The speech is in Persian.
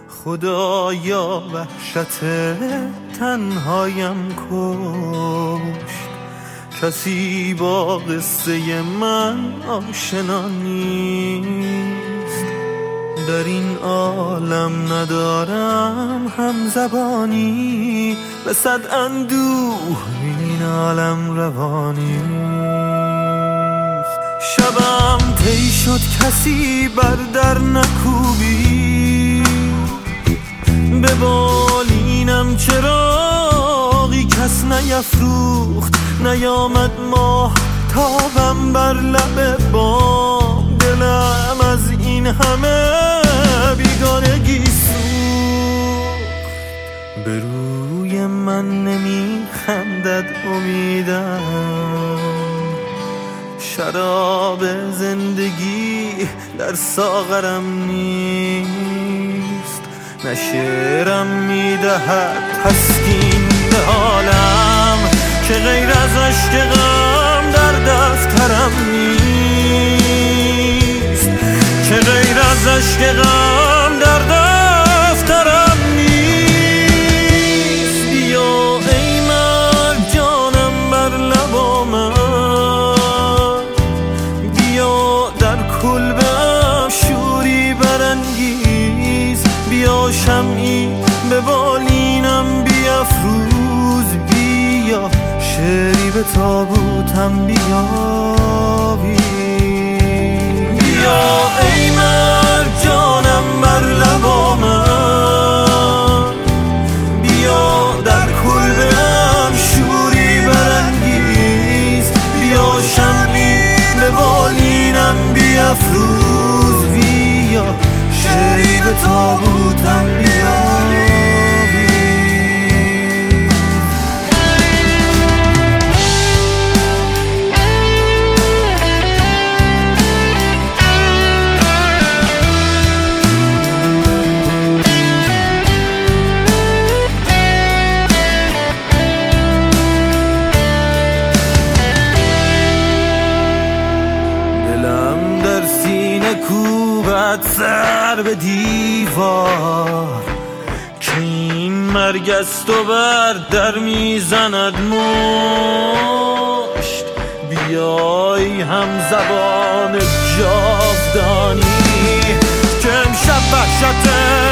خدایا وحشت تنهایم کشت. کسی با قصه من آشنا نیست. در این عالم ندارم هم زبانی، به صد اندوه این عالم روانی. شبم طی شد کسی بر در نکوبی، به بالینم چراغی کس نیفروخت. نیامد ماه تابم بر لب بام، دلم از این همه بیگانگی سوخت. به روی من نمیخندد امیدم، شراب زندگی در ساغرم نیست. نه شعرم میدهد تسکین به حالم، که غیر از عشق غم در دفترم نیست. که غیر از عشق غم در دفترم نیست. بیا ای مرگ جانم بر لب من، بیا در کلبم شوری برانگیز. بیا شمعی به بالینم بیفروز، بیا شعری به تابوتم بیاوی. بیا ای مرگ جانم بر لب من، بیا در کلبم شوری برانگیز. بیا شمعی به بالینم بیفروز، بیا شعری به تابوتم بیاوی. کوبت سر به دیوار، که این مرگ است و بر در میزند مشت. بیای هم زبان جاودانی، که امشب وحشت